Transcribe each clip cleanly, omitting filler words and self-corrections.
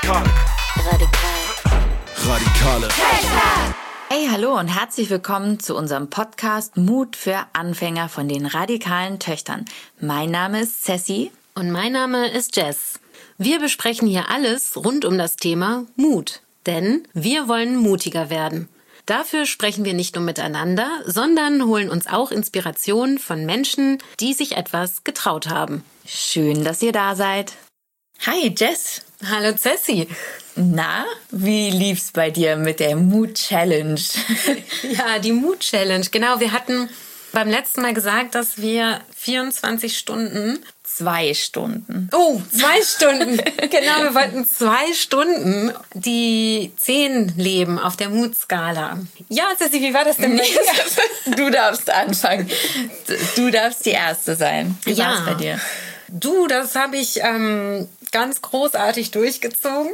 Radikale. Hey, hallo und herzlich willkommen zu unserem Podcast Mut für Anfänger von den radikalen Töchtern. Mein Name ist Ceci. Und mein Name ist Jess. Wir besprechen hier alles rund um das Thema Mut. Denn wir wollen mutiger werden. Dafür sprechen wir nicht nur miteinander, sondern holen uns auch Inspiration von Menschen, die sich etwas getraut haben. Schön, dass ihr da seid. Hi, Jess. Hallo Ceci. Na, wie lief's bei dir mit der Mut-Challenge? Ja, die Mut-Challenge. Genau, wir hatten beim letzten Mal gesagt, dass wir 24 Stunden... 2 Stunden. Oh, 2 Stunden. Genau, wir wollten 2 Stunden die 10 leben auf der Mutskala. Ja, Ceci, wie war das denn? Du darfst anfangen. Du darfst die Erste sein. Wie war's bei dir? Du, das habe ich ganz großartig durchgezogen.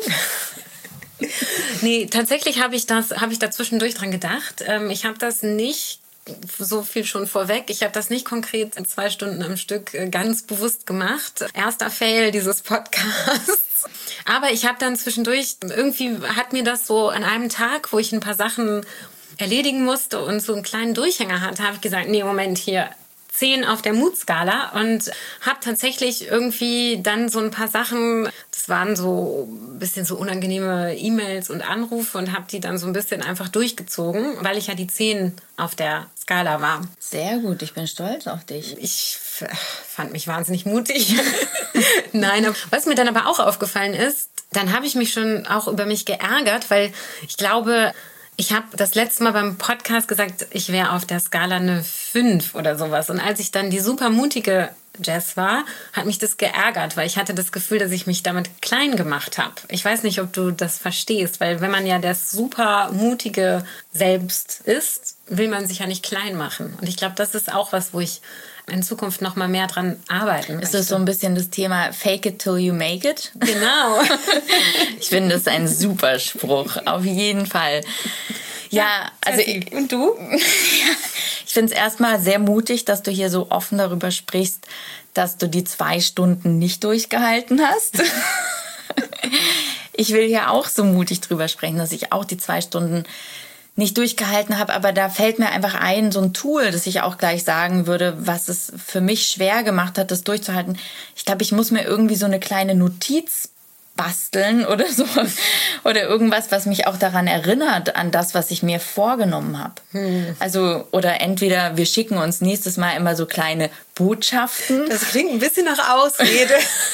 Nee, tatsächlich habe ich da zwischendurch dran gedacht. Ich habe das nicht, so viel schon vorweg, ich habe das nicht konkret 2 Stunden am Stück ganz bewusst gemacht. Erster Fail dieses Podcasts. Aber ich habe dann zwischendurch, irgendwie hat mir das so an einem Tag, wo ich ein paar Sachen erledigen musste und so einen kleinen Durchhänger hatte, habe ich gesagt, nee, Moment, hier 10 auf der Mutskala und habe tatsächlich irgendwie dann so ein paar Sachen, das waren so ein bisschen so unangenehme E-Mails und Anrufe und habe die dann so ein bisschen einfach durchgezogen, weil ich ja die 10 auf der Skala war. Sehr gut, ich bin stolz auf dich. Ich fand mich wahnsinnig mutig. Nein, was mir dann aber auch aufgefallen ist, dann habe ich mich schon auch über mich geärgert, weil ich glaube, ich habe das letzte Mal beim Podcast gesagt, ich wäre auf der Skala eine 5 oder sowas. Und als ich dann die super mutige Jess war, hat mich das geärgert, weil ich hatte das Gefühl, dass ich mich damit klein gemacht habe. Ich weiß nicht, ob du das verstehst, weil wenn man ja das super mutige Selbst ist, will man sich ja nicht klein machen. Und ich glaube, das ist auch was, wo ich in Zukunft noch mal mehr dran arbeiten möchte. Ist das so ein bisschen das Thema Fake it till you make it? Genau. Ich finde, das ist ein super Spruch, auf jeden Fall. Ja, also und du? Ich finde es erstmal sehr mutig, dass du hier so offen darüber sprichst, dass du die 2 Stunden nicht durchgehalten hast. Ich will ja auch so mutig drüber sprechen, dass ich auch die 2 Stunden nicht durchgehalten habe, aber da fällt mir einfach ein, so ein Tool, das ich auch gleich sagen würde, was es für mich schwer gemacht hat, das durchzuhalten. Ich glaube, ich muss mir irgendwie so eine kleine Notiz basteln oder so. Oder irgendwas, was mich auch daran erinnert, an das, was ich mir vorgenommen habe. Also, oder entweder wir schicken uns nächstes Mal immer so kleine Botschaften. Das klingt ein bisschen nach Ausrede.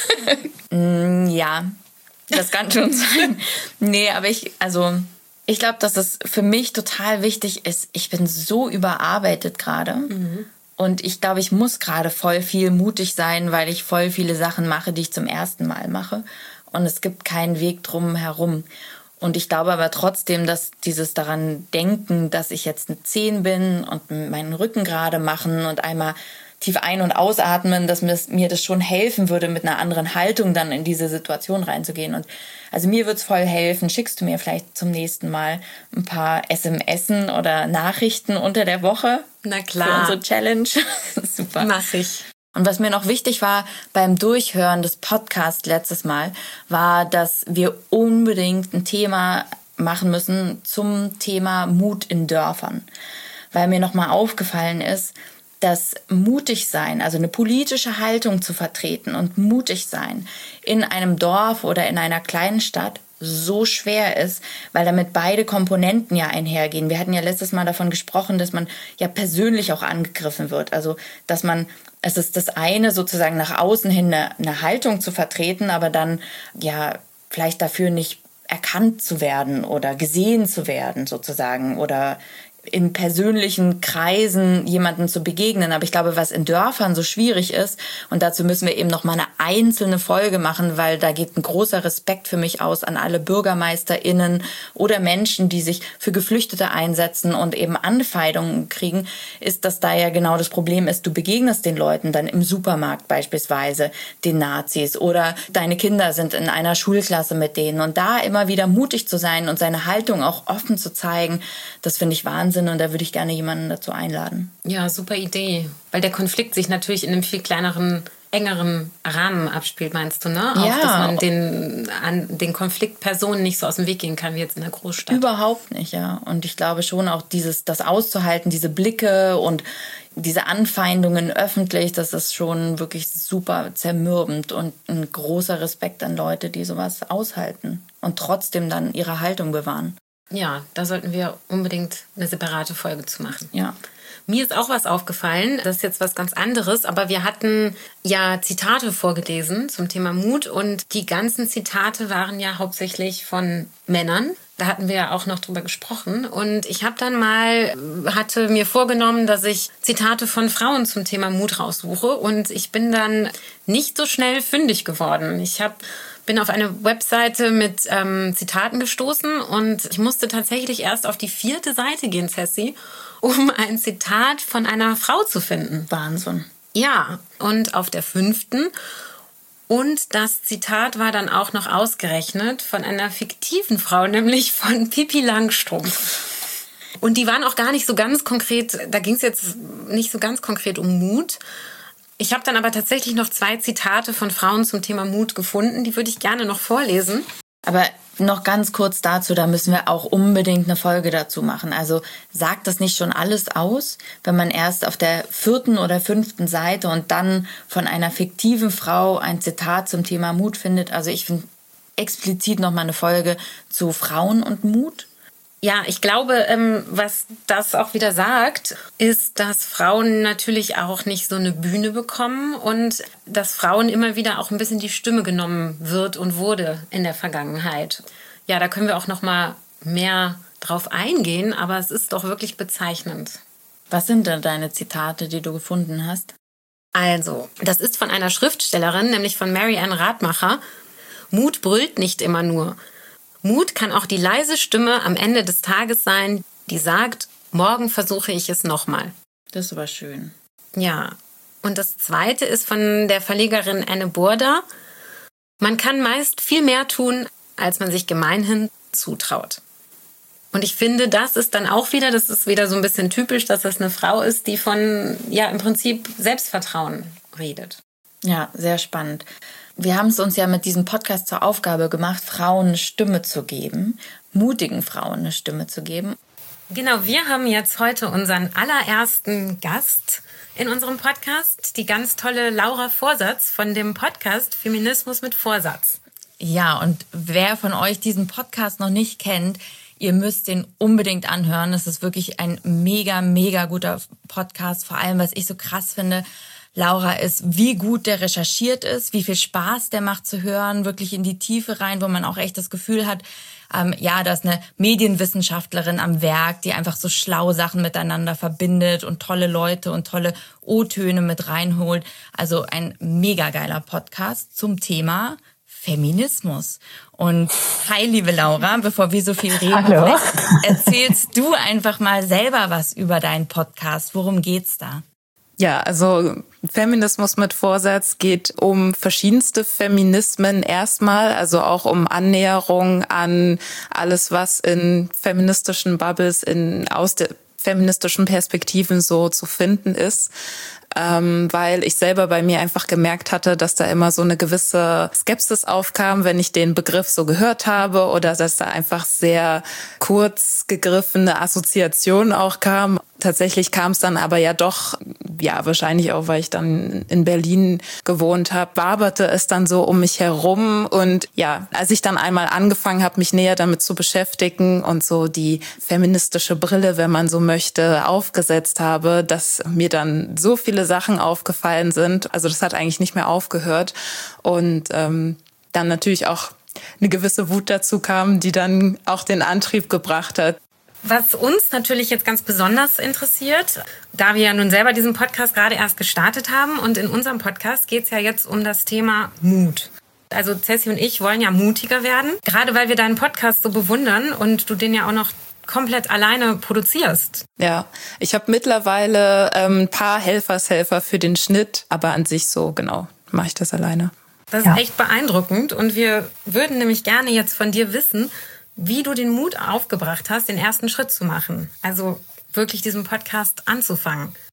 Ja, das kann schon sein. Nee, aber ich glaube, dass es für mich total wichtig ist. Ich bin so überarbeitet gerade. Und ich glaube, ich muss gerade voll viel mutig sein, weil ich voll viele Sachen mache, die ich zum ersten Mal mache. Und es gibt keinen Weg drum herum. Und ich glaube aber trotzdem, dass dieses daran denken, dass ich jetzt eine 10 bin und meinen Rücken gerade machen und einmal tief ein- und ausatmen, dass mir das schon helfen würde, mit einer anderen Haltung dann in diese Situation reinzugehen. Und also mir wird's voll helfen. Schickst du mir vielleicht zum nächsten Mal ein paar SMSen oder Nachrichten unter der Woche? Na klar. Für unsere Challenge. Super. Mach ich. Und was mir noch wichtig war beim Durchhören des Podcasts letztes Mal, war, dass wir unbedingt ein Thema machen müssen zum Thema Mut in Dörfern. Weil mir nochmal aufgefallen ist, dass mutig sein, also eine politische Haltung zu vertreten und mutig sein in einem Dorf oder in einer kleinen Stadt so schwer ist, weil damit beide Komponenten ja einhergehen. Wir hatten ja letztes Mal davon gesprochen, dass man ja persönlich auch angegriffen wird. Also, es ist das eine, sozusagen nach außen hin eine Haltung zu vertreten, aber dann ja vielleicht dafür nicht erkannt zu werden oder gesehen zu werden sozusagen oder in persönlichen Kreisen jemanden zu begegnen. Aber ich glaube, was in Dörfern so schwierig ist, und dazu müssen wir eben noch mal eine einzelne Folge machen, weil da geht ein großer Respekt für mich aus an alle BürgermeisterInnen oder Menschen, die sich für Geflüchtete einsetzen und eben Anfeindungen kriegen, ist, dass da ja genau das Problem ist, du begegnest den Leuten dann im Supermarkt beispielsweise, den Nazis, oder deine Kinder sind in einer Schulklasse mit denen. Und da immer wieder mutig zu sein und seine Haltung auch offen zu zeigen, das finde ich wahnsinnig. Und da würde ich gerne jemanden dazu einladen. Ja, super Idee. Weil der Konflikt sich natürlich in einem viel kleineren engeren Rahmen abspielt, meinst du, ne? Ja. Auch, dass man den Konfliktpersonen nicht so aus dem Weg gehen kann, wie jetzt in der Großstadt. Überhaupt nicht, ja. Und ich glaube schon auch das auszuhalten, diese Blicke und diese Anfeindungen öffentlich, das ist schon wirklich super zermürbend und ein großer Respekt an Leute, die sowas aushalten und trotzdem dann ihre Haltung bewahren. Ja, da sollten wir unbedingt eine separate Folge zu machen. Ja. Mir ist auch was aufgefallen, das ist jetzt was ganz anderes, aber wir hatten ja Zitate vorgelesen zum Thema Mut und die ganzen Zitate waren ja hauptsächlich von Männern. Da hatten wir ja auch noch drüber gesprochen und ich habe dann hatte mir vorgenommen, dass ich Zitate von Frauen zum Thema Mut raussuche und ich bin dann nicht so schnell fündig geworden. Bin auf eine Webseite mit Zitaten gestoßen und ich musste tatsächlich erst auf die 4. Seite gehen, Ceci, um ein Zitat von einer Frau zu finden. Wahnsinn. Ja, und auf der 5. Und das Zitat war dann auch noch ausgerechnet von einer fiktiven Frau, nämlich von Pippi Langstrumpf. Und die waren auch gar nicht so ganz konkret, da ging es jetzt nicht so ganz konkret um Mut. Ich habe dann aber tatsächlich noch 2 Zitate von Frauen zum Thema Mut gefunden, die würde ich gerne noch vorlesen. Aber noch ganz kurz dazu, da müssen wir auch unbedingt eine Folge dazu machen. Also sagt das nicht schon alles aus, wenn man erst auf der 4. oder 5. Seite und dann von einer fiktiven Frau ein Zitat zum Thema Mut findet? Also ich finde explizit nochmal eine Folge zu Frauen und Mut. Ja, ich glaube, was das auch wieder sagt, ist, dass Frauen natürlich auch nicht so eine Bühne bekommen und dass Frauen immer wieder auch ein bisschen die Stimme genommen wird und wurde in der Vergangenheit. Ja, da können wir auch noch mal mehr drauf eingehen, aber es ist doch wirklich bezeichnend. Was sind denn deine Zitate, die du gefunden hast? Also, das ist von einer Schriftstellerin, nämlich von Mary Ann Radmacher. Mut brüllt nicht immer nur. Mut kann auch die leise Stimme am Ende des Tages sein, die sagt, morgen versuche ich es nochmal. Das ist aber schön. Ja, und das 2. ist von der Verlegerin Anne Burda. Man kann meist viel mehr tun, als man sich gemeinhin zutraut. Und ich finde, das ist wieder so ein bisschen typisch, dass das eine Frau ist, die von, ja, im Prinzip Selbstvertrauen redet. Ja, sehr spannend. Wir haben es uns ja mit diesem Podcast zur Aufgabe gemacht, Frauen eine Stimme zu geben, mutigen Frauen eine Stimme zu geben. Genau, wir haben jetzt heute unseren allerersten Gast in unserem Podcast, die ganz tolle Laura Vorsatz von dem Podcast Feminismus mit Vorsatz. Ja, und wer von euch diesen Podcast noch nicht kennt, ihr müsst den unbedingt anhören. Es ist wirklich ein mega, mega guter Podcast. Vor allem, was ich so krass finde, Laura, ist, wie gut der recherchiert ist, wie viel Spaß der macht zu hören, wirklich in die Tiefe rein, wo man auch echt das Gefühl hat, da ist eine Medienwissenschaftlerin am Werk, die einfach so schlau Sachen miteinander verbindet und tolle Leute und tolle O-Töne mit reinholt. Also ein mega geiler Podcast zum Thema Feminismus. Und hi, liebe Laura, bevor wir so viel reden, erzählst du einfach mal selber was über deinen Podcast. Worum geht's da? Ja, also Feminismus mit Vorsatz geht um verschiedenste Feminismen erstmal, also auch um Annäherung an alles, was in feministischen Bubbles aus der feministischen Perspektiven so zu finden ist. Weil ich selber bei mir einfach gemerkt hatte, dass da immer so eine gewisse Skepsis aufkam, wenn ich den Begriff so gehört habe oder dass da einfach sehr kurz gegriffene Assoziationen auch kamen. Tatsächlich kam es dann aber ja doch, ja wahrscheinlich auch, weil ich dann in Berlin gewohnt habe, waberte es dann so um mich herum. Und ja, als ich dann einmal angefangen habe, mich näher damit zu beschäftigen und so die feministische Brille, wenn man so möchte, aufgesetzt habe, dass mir dann so viele Sachen aufgefallen sind. Also das hat eigentlich nicht mehr aufgehört. Und dann natürlich auch eine gewisse Wut dazu kam, die dann auch den Antrieb gebracht hat. Was uns natürlich jetzt ganz besonders interessiert, da wir ja nun selber diesen Podcast gerade erst gestartet haben und in unserem Podcast geht es ja jetzt um das Thema Mut. Also Ceci und ich wollen ja mutiger werden, gerade weil wir deinen Podcast so bewundern und du den ja auch noch komplett alleine produzierst. Ja, ich habe mittlerweile ein paar Helfer für den Schnitt, aber an sich so genau mache ich das alleine. Das ist echt beeindruckend und wir würden nämlich gerne jetzt von dir wissen, wie du den Mut aufgebracht hast, den ersten Schritt zu machen. Also wirklich diesen Podcast anzufangen.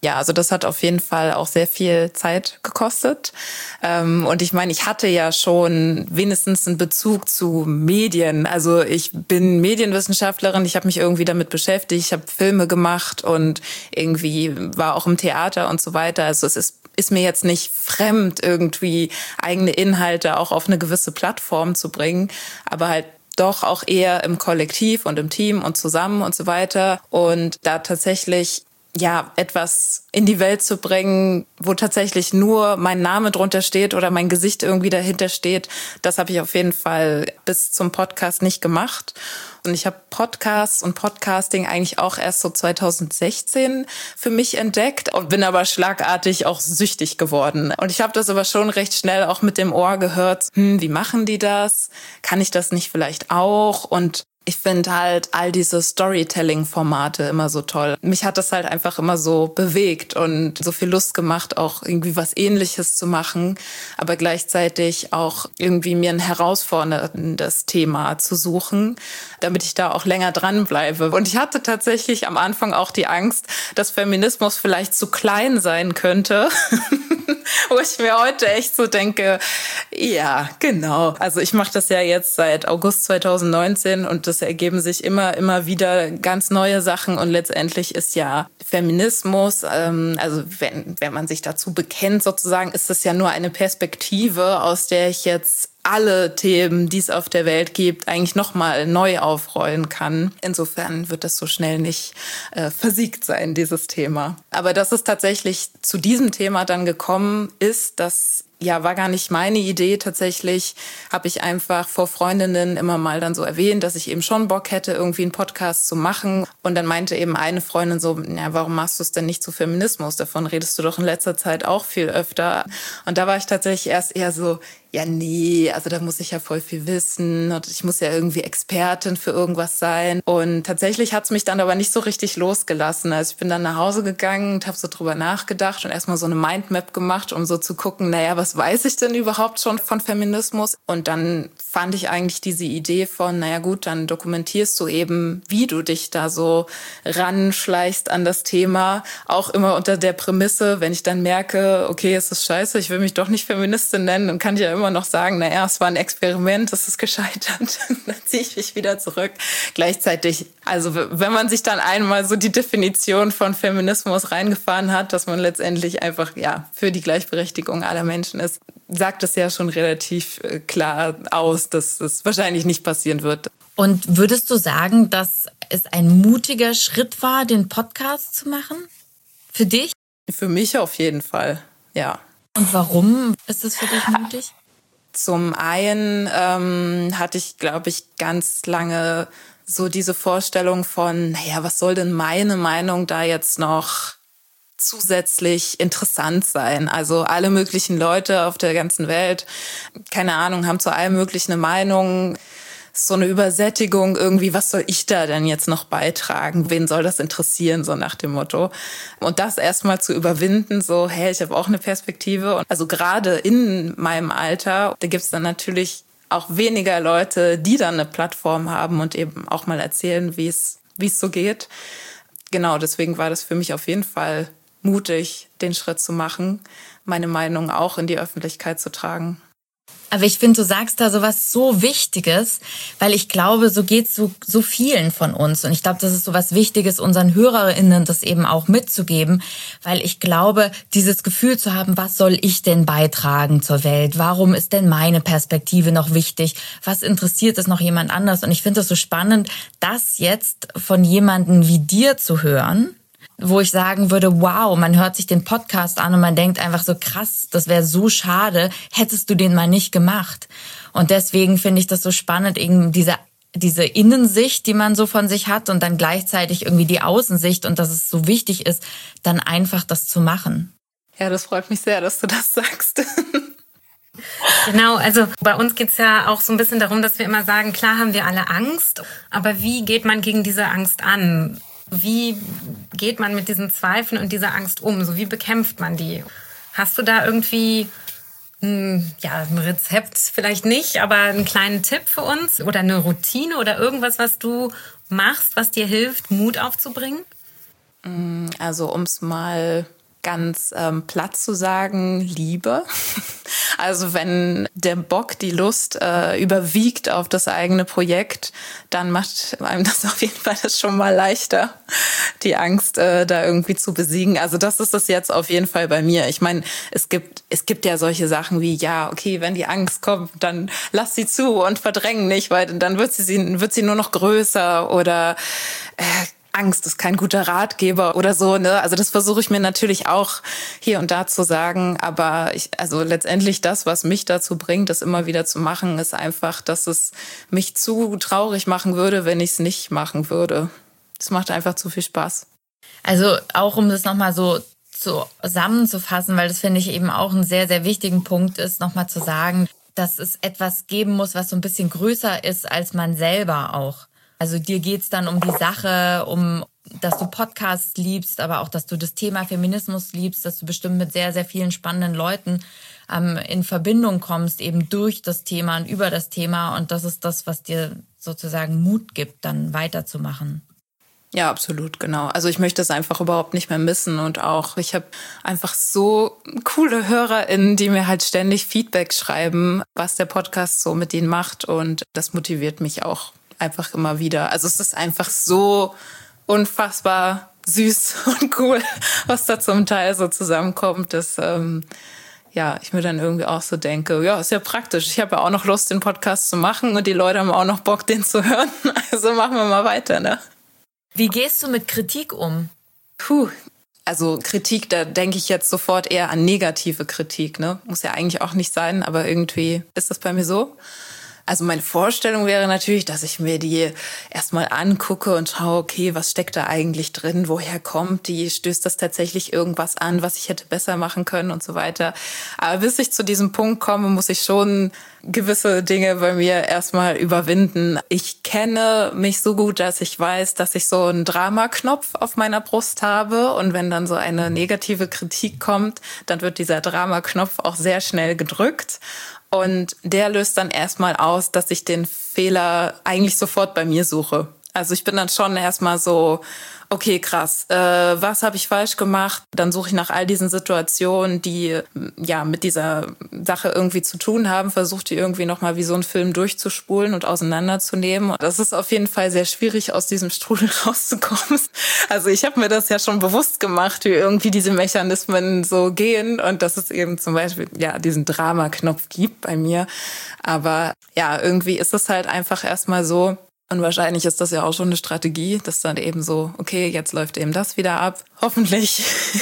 Ja, also das hat auf jeden Fall auch sehr viel Zeit gekostet. Und ich meine, ich hatte ja schon wenigstens einen Bezug zu Medien. Also ich bin Medienwissenschaftlerin, ich habe mich irgendwie damit beschäftigt, ich habe Filme gemacht und irgendwie war auch im Theater und so weiter. Also es ist mir jetzt nicht fremd, irgendwie eigene Inhalte auch auf eine gewisse Plattform zu bringen, aber halt doch auch eher im Kollektiv und im Team und zusammen und so weiter. Und da tatsächlich etwas in die Welt zu bringen, wo tatsächlich nur mein Name drunter steht oder mein Gesicht irgendwie dahinter steht, das habe ich auf jeden Fall bis zum Podcast nicht gemacht. Und ich habe Podcasts und Podcasting eigentlich auch erst so 2016 für mich entdeckt und bin aber schlagartig auch süchtig geworden. Und ich habe das aber schon recht schnell auch mit dem Ohr gehört, wie machen die das? Kann ich das nicht vielleicht auch? Und ich finde halt all diese Storytelling-Formate immer so toll. Mich hat das halt einfach immer so bewegt und so viel Lust gemacht, auch irgendwie was Ähnliches zu machen, aber gleichzeitig auch irgendwie mir ein herausforderndes Thema zu suchen, damit ich da auch länger dranbleibe. Und ich hatte tatsächlich am Anfang auch die Angst, dass Feminismus vielleicht zu klein sein könnte, wo ich mir heute echt so denke, ja, genau. Also ich mache das ja jetzt seit August 2019 und es ergeben sich immer wieder ganz neue Sachen und letztendlich ist ja Feminismus, also wenn man sich dazu bekennt sozusagen, ist das ja nur eine Perspektive, aus der ich jetzt alle Themen, die es auf der Welt gibt, eigentlich nochmal neu aufrollen kann. Insofern wird das so schnell nicht versiegt sein, dieses Thema. Aber dass es tatsächlich zu diesem Thema dann gekommen ist, das war gar nicht meine Idee. Tatsächlich habe ich einfach vor Freundinnen immer mal dann so erwähnt, dass ich eben schon Bock hätte, irgendwie einen Podcast zu machen. Und dann meinte eben eine Freundin so, warum machst du es denn nicht zu Feminismus? Davon redest du doch in letzter Zeit auch viel öfter. Und da war ich tatsächlich erst eher so, ja, nee, also da muss ich ja voll viel wissen und ich muss ja irgendwie Expertin für irgendwas sein. Und tatsächlich hat's mich dann aber nicht so richtig losgelassen. Also ich bin dann nach Hause gegangen und habe so drüber nachgedacht und erstmal so eine Mindmap gemacht, um so zu gucken, was weiß ich denn überhaupt schon von Feminismus? Und dann fand ich eigentlich diese Idee von, gut, dann dokumentierst du eben, wie du dich da so ranschleichst an das Thema, auch immer unter der Prämisse, wenn ich dann merke, okay, es ist scheiße, ich will mich doch nicht Feministin nennen, dann kann ich ja immer noch sagen, es war ein Experiment, es ist gescheitert, dann ziehe ich mich wieder zurück. Gleichzeitig, also wenn man sich dann einmal so die Definition von Feminismus reingefahren hat, dass man letztendlich einfach für die Gleichberechtigung aller Menschen ist, sagt es ja schon relativ klar aus, dass es wahrscheinlich nicht passieren wird. Und würdest du sagen, dass es ein mutiger Schritt war, den Podcast zu machen? Für dich? Für mich auf jeden Fall, ja. Und warum ist es für dich mutig? Zum einen hatte ich, glaube ich, ganz lange so diese Vorstellung von, was soll denn meine Meinung da jetzt noch zusätzlich interessant sein? Also alle möglichen Leute auf der ganzen Welt, keine Ahnung, haben zu allem möglichen eine Meinung. So eine Übersättigung irgendwie, was soll ich da denn jetzt noch beitragen? Wen soll das interessieren, so nach dem Motto? Und das erstmal zu überwinden, so, ich habe auch eine Perspektive. Und also gerade in meinem Alter, da gibt's dann natürlich auch weniger Leute, die dann eine Plattform haben und eben auch mal erzählen, wie es so geht. Genau, deswegen war das für mich auf jeden Fall mutig, den Schritt zu machen, meine Meinung auch in die Öffentlichkeit zu tragen. Aber ich finde, du sagst da sowas so Wichtiges, weil ich glaube, so geht's so vielen von uns. Und ich glaube, das ist sowas Wichtiges, unseren HörerInnen das eben auch mitzugeben, weil ich glaube, dieses Gefühl zu haben, was soll ich denn beitragen zur Welt? Warum ist denn meine Perspektive noch wichtig? Was interessiert es noch jemand anders? Und ich finde es so spannend, das jetzt von jemandem wie dir zu hören, wo ich sagen würde, wow, man hört sich den Podcast an und man denkt einfach so krass, das wäre so schade, hättest du den mal nicht gemacht. Und deswegen finde ich das so spannend, eben diese Innensicht, die man so von sich hat und dann gleichzeitig irgendwie die Außensicht und dass es so wichtig ist, dann einfach das zu machen. Ja, das freut mich sehr, dass du das sagst. Genau, also bei uns geht's ja auch so ein bisschen darum, dass wir immer sagen, klar haben wir alle Angst, aber wie geht man gegen diese Angst an? Wie geht man mit diesen Zweifeln und dieser Angst um? So, wie bekämpft man die? Hast du da irgendwie ein Rezept vielleicht nicht, aber einen kleinen Tipp für uns oder eine Routine oder irgendwas, was du machst, was dir hilft, Mut aufzubringen? Also um es mal ganz platt zu sagen, Liebe. Also wenn der Bock, die Lust überwiegt auf das eigene Projekt, dann macht einem das auf jeden Fall das schon mal leichter, die Angst da irgendwie zu besiegen. Also das ist es jetzt auf jeden Fall bei mir. Ich meine, es gibt ja solche Sachen wie, ja, okay, wenn die Angst kommt, dann lass sie zu und verdräng nicht, weil dann wird sie nur noch größer oder Angst ist kein guter Ratgeber oder so, ne? Also das versuche ich mir natürlich auch hier und da zu sagen, aber also letztendlich das, was mich dazu bringt, das immer wieder zu machen, ist einfach, dass es mich zu traurig machen würde, wenn ich es nicht machen würde. Es macht einfach zu viel Spaß. Also auch um das nochmal so zusammenzufassen, weil das finde ich eben auch einen sehr, sehr wichtigen Punkt ist, nochmal zu sagen, dass es etwas geben muss, was so ein bisschen größer ist als man selber auch. Also dir geht's dann um die Sache, dass du Podcasts liebst, aber auch, dass du das Thema Feminismus liebst, dass du bestimmt mit sehr, sehr vielen spannenden Leuten in Verbindung kommst, eben durch das Thema und über das Thema. Und das ist das, was dir sozusagen Mut gibt, dann weiterzumachen. Ja, absolut, genau. Also ich möchte es einfach überhaupt nicht mehr missen und auch, ich habe einfach so coole HörerInnen, die mir halt ständig Feedback schreiben, was der Podcast so mit ihnen macht und das motiviert mich auch einfach immer wieder. Also es ist einfach so unfassbar süß und cool, was da zum Teil so zusammenkommt, dass ich mir dann irgendwie auch so denke, ja, ist ja praktisch. Ich habe ja auch noch Lust, den Podcast zu machen und die Leute haben auch noch Bock, den zu hören. Also machen wir mal weiter, ne? Wie gehst du mit Kritik um? Also Kritik, da denke ich jetzt sofort eher an negative Kritik, ne? Muss ja eigentlich auch nicht sein, aber irgendwie ist das bei mir so. Also meine Vorstellung wäre natürlich, dass ich mir die erstmal angucke und schaue, okay, was steckt da eigentlich drin, woher kommt die, stößt das tatsächlich irgendwas an, was ich hätte besser machen können und so weiter. Aber bis ich zu diesem Punkt komme, muss ich schon gewisse Dinge bei mir erstmal überwinden. Ich kenne mich so gut, dass ich weiß, dass ich so einen Dramaknopf auf meiner Brust habe und wenn dann so eine negative Kritik kommt, dann wird dieser Dramaknopf auch sehr schnell gedrückt. Und der löst dann erstmal aus, dass ich den Fehler eigentlich sofort bei mir suche. Also ich bin dann schon erstmal so, okay, krass, was habe ich falsch gemacht? Dann suche ich nach all diesen Situationen, die ja mit dieser Sache irgendwie zu tun haben, versuche die irgendwie nochmal wie so einen Film durchzuspulen und auseinanderzunehmen. Und das ist auf jeden Fall sehr schwierig, aus diesem Strudel rauszukommen. Also ich habe mir das ja schon bewusst gemacht, wie irgendwie diese Mechanismen so gehen und dass es eben zum Beispiel ja diesen Drama-Knopf gibt bei mir. Aber ja, irgendwie ist es halt einfach erstmal so. Und wahrscheinlich ist das ja auch schon eine Strategie, dass dann eben so, okay, jetzt läuft eben das wieder ab. Hoffentlich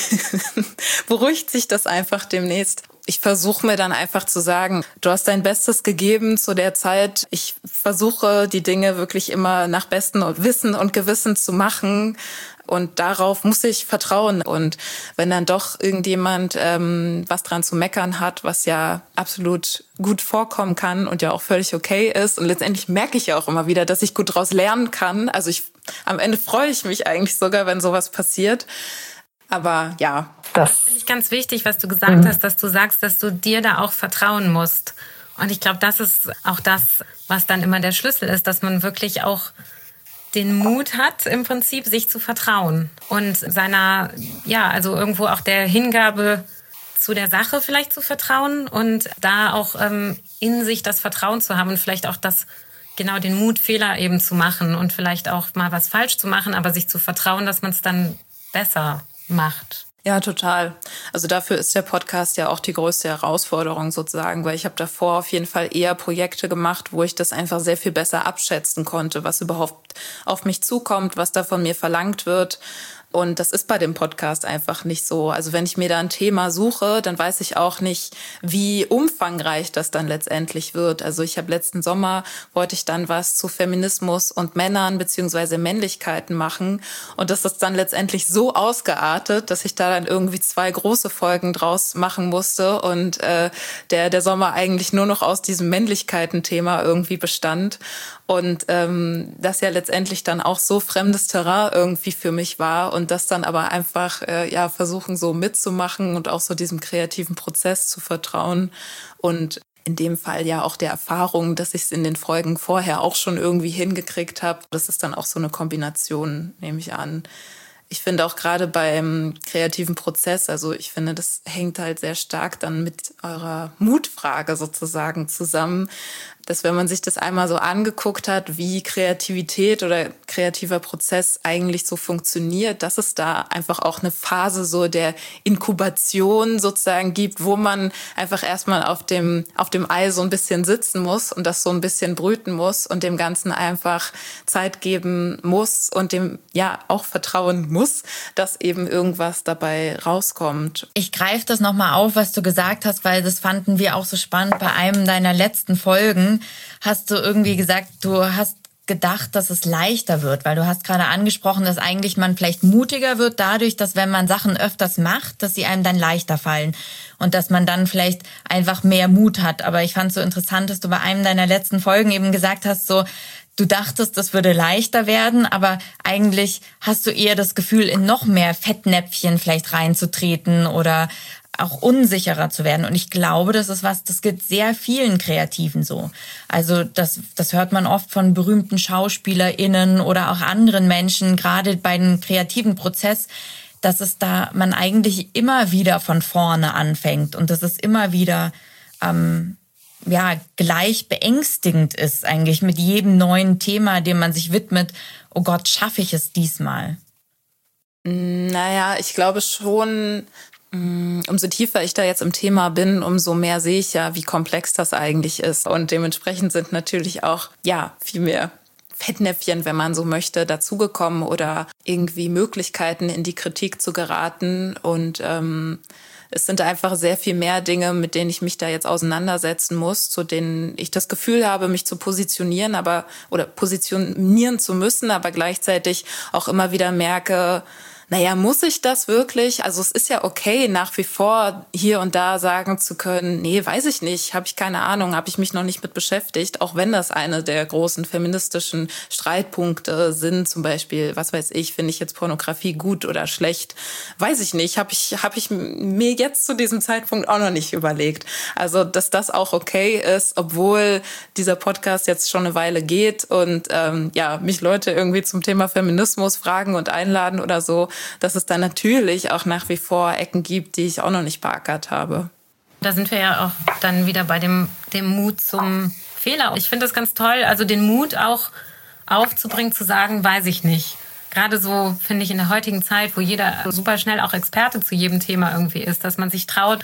beruhigt sich das einfach demnächst. Ich versuche mir dann einfach zu sagen, du hast dein Bestes gegeben zu der Zeit. Ich versuche, die Dinge wirklich immer nach bestem Wissen und Gewissen zu machen. Und darauf muss ich vertrauen. Und wenn dann doch irgendjemand was dran zu meckern hat, was ja absolut gut vorkommen kann und ja auch völlig okay ist. Und letztendlich merke ich ja auch immer wieder, dass ich gut daraus lernen kann. Also am Ende freue ich mich eigentlich sogar, wenn sowas passiert. Aber ja. Das finde ich ganz wichtig, was du gesagt hast, dass du sagst, dass du dir da auch vertrauen musst. Und ich glaube, das ist auch das, was dann immer der Schlüssel ist, dass man wirklich auch den Mut hat, im Prinzip sich zu vertrauen und seiner, ja, also irgendwo auch der Hingabe zu der Sache vielleicht zu vertrauen und da auch in sich das Vertrauen zu haben und vielleicht auch genau den Mut, Fehler eben zu machen und vielleicht auch mal was falsch zu machen, aber sich zu vertrauen, dass man es dann besser macht. Ja, total. Also dafür ist der Podcast ja auch die größte Herausforderung sozusagen, weil ich habe davor auf jeden Fall eher Projekte gemacht, wo ich das einfach sehr viel besser abschätzen konnte, was überhaupt auf mich zukommt, was da von mir verlangt wird. Und das ist bei dem Podcast einfach nicht so. Also wenn ich mir da ein Thema suche, dann weiß ich auch nicht, wie umfangreich das dann letztendlich wird. Also ich habe letzten Sommer, wollte ich dann was zu Feminismus und Männern beziehungsweise Männlichkeiten machen. Und das ist dann letztendlich so ausgeartet, dass ich da dann irgendwie 2 große Folgen draus machen musste. Und der Sommer eigentlich nur noch aus diesem Männlichkeiten-Thema irgendwie bestand. Und das ja letztendlich dann auch so fremdes Terrain irgendwie für mich war und das dann aber einfach versuchen so mitzumachen und auch so diesem kreativen Prozess zu vertrauen und in dem Fall ja auch der Erfahrung, dass ich es in den Folgen vorher auch schon irgendwie hingekriegt habe. Das ist dann auch so eine Kombination, nehme ich an. Ich finde auch gerade beim kreativen Prozess, also ich finde, das hängt halt sehr stark dann mit eurer Mutfrage sozusagen zusammen, dass wenn man sich das einmal so angeguckt hat, wie Kreativität oder kreativer Prozess eigentlich so funktioniert, dass es da einfach auch eine Phase so der Inkubation sozusagen gibt, wo man einfach erstmal auf dem Ei so ein bisschen sitzen muss und das so ein bisschen brüten muss und dem Ganzen einfach Zeit geben muss und dem ja auch vertrauen muss, dass eben irgendwas dabei rauskommt. Ich greife das nochmal auf, was du gesagt hast, weil das fanden wir auch so spannend. Bei einem deiner letzten Folgen hast du irgendwie gesagt, du hast gedacht, dass es leichter wird, weil du hast gerade angesprochen, dass eigentlich man vielleicht mutiger wird dadurch, dass wenn man Sachen öfters macht, dass sie einem dann leichter fallen und dass man dann vielleicht einfach mehr Mut hat. Aber ich fand es so interessant, dass du bei einem deiner letzten Folgen eben gesagt hast, so, du dachtest, das würde leichter werden, aber eigentlich hast du eher das Gefühl, in noch mehr Fettnäpfchen vielleicht reinzutreten oder auch unsicherer zu werden. Und ich glaube, das geht sehr vielen Kreativen so. Also das hört man oft von berühmten SchauspielerInnen oder auch anderen Menschen, gerade bei dem kreativen Prozess, dass es da man eigentlich immer wieder von vorne anfängt und dass es immer wieder gleich beängstigend ist eigentlich mit jedem neuen Thema, dem man sich widmet. Oh Gott, schaffe ich es diesmal? Naja, ich glaube schon, umso tiefer ich da jetzt im Thema bin, umso mehr sehe ich ja, wie komplex das eigentlich ist. Und dementsprechend sind natürlich auch, viel mehr Fettnäpfchen, wenn man so möchte, dazugekommen oder irgendwie Möglichkeiten in die Kritik zu geraten. Und es sind einfach sehr viel mehr Dinge, mit denen ich mich da jetzt auseinandersetzen muss, zu denen ich das Gefühl habe, mich zu positionieren, oder positionieren zu müssen, aber gleichzeitig auch immer wieder merke, naja, muss ich das wirklich? Also es ist ja okay, nach wie vor hier und da sagen zu können, nee, weiß ich nicht, habe ich keine Ahnung, habe ich mich noch nicht mit beschäftigt, auch wenn das eine der großen feministischen Streitpunkte sind, zum Beispiel, was weiß ich, finde ich jetzt Pornografie gut oder schlecht, weiß ich nicht, habe ich mir jetzt zu diesem Zeitpunkt auch noch nicht überlegt. Also, dass das auch okay ist, obwohl dieser Podcast jetzt schon eine Weile geht und mich Leute irgendwie zum Thema Feminismus fragen und einladen oder so, dass es da natürlich auch nach wie vor Ecken gibt, die ich auch noch nicht beackert habe. Da sind wir ja auch dann wieder bei dem Mut zum Fehler. Ich finde das ganz toll, also den Mut auch aufzubringen, zu sagen, weiß ich nicht. Gerade so, finde ich, in der heutigen Zeit, wo jeder super schnell auch Experte zu jedem Thema irgendwie ist, dass man sich traut